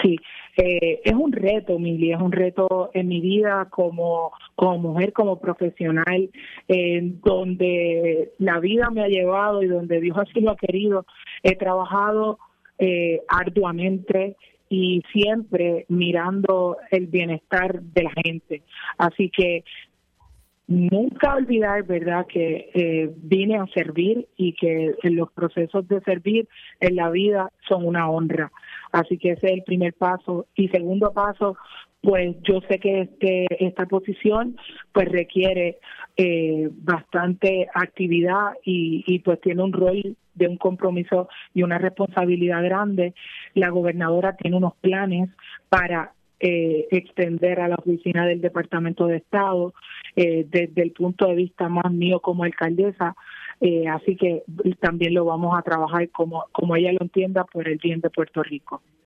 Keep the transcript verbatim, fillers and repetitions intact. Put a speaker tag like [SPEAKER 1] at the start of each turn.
[SPEAKER 1] Sí, eh, es un reto, Mili, es un reto en mi vida como, como mujer, como profesional, eh, donde la vida me ha llevado y donde Dios así lo ha querido. He trabajado eh, arduamente y siempre mirando el bienestar de la gente. Así que nunca olvidar, ¿verdad?, que eh, vine a servir y que los procesos de servir en la vida son una honra. Así que ese es el primer paso. Y segundo paso, pues yo sé que este esta posición pues requiere eh, bastante actividad y, y pues tiene un rol de un compromiso y una responsabilidad grande. La gobernadora tiene unos planes para eh, extender a la oficina del Departamento de Estado eh, desde el punto de vista más mío como alcaldesa, eh, así que también lo vamos a trabajar como, como ella lo entienda por el bien de Puerto Rico.